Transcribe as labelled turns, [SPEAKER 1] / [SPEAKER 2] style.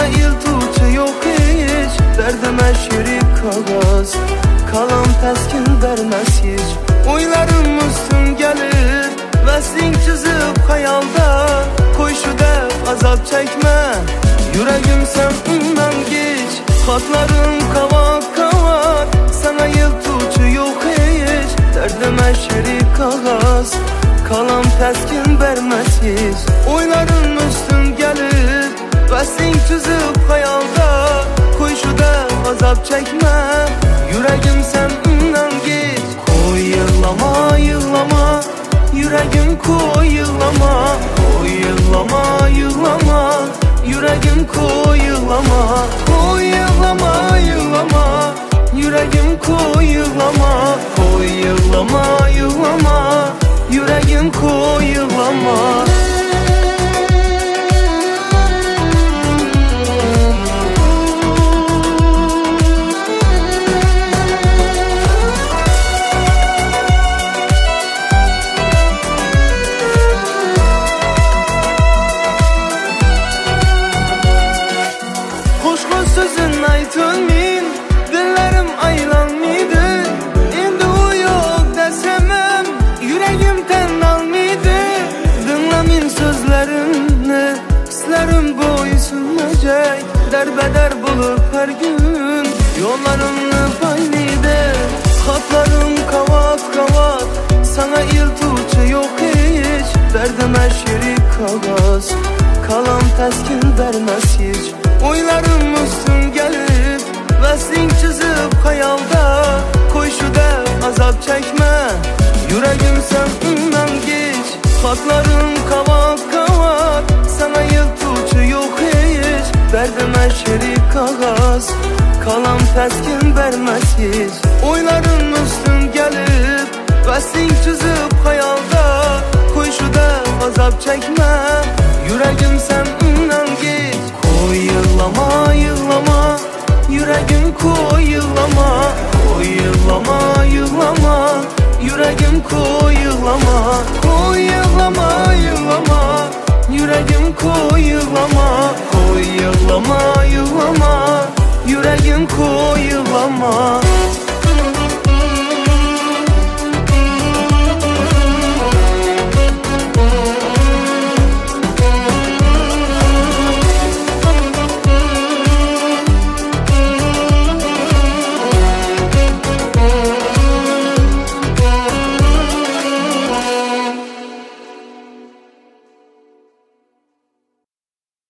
[SPEAKER 1] iltucu yok hiç, derdime şirin kağıt, kalam təskin vermez hiç. Oylarım üstün gelir, vesling çizip hayalda, koy şu dep azap çekme, yüreğim sen ondan geç. Hatlarım kavak kavak, sana iltucu yok hiç, derdime şirin kağıt, kalam təskin vermez hiç. Oylarım üstün gelir, vesling çizip hayalda, koy şu dep azap çekme, yüreğim sen ondan geç. Koy yığlama yığlama, yüreğim koy yığlama, koy yığlama yığlama, yüreğim koy yığlama, koy yığlama yığlama, yüreğim koy yığlama, koy yığlama yığlama, yüreğim koy yığlama. Sözün aytın min, dillerim aylanmaydı. Endi o yok desemem, yüreğim ten almaydı. Dinlemin sözlerimni, hislerim boysunacak. Derbeder bulup her gün, yollarımni paylaydı. Hatlarım kavak kavak, sana iltucu yok hiç, derdime şirin kağıt, kalam təskin vermez hiç. Oylarım üstün gelip, vesling çizip hayalda, koy şu dep azap çekme, yüreğim sen ondan geç. Hatlarım kavak kavak, sana iltucu yok hiç, derdime şirin kağıt, kalam təskin vermez hiç. Oylarım üstün gelip, vesling çizip hayalda, koy şu dep azap çekme, yüreğim sen ondan geç. Koy yığlama yığlama, yüreğim koy yığlama, koy yığlama yığlama, yüreğim koy yığlama, koy yığlama yığlama, yüreğim koy yığlama, koy yığlama yığlama, yüreğim koy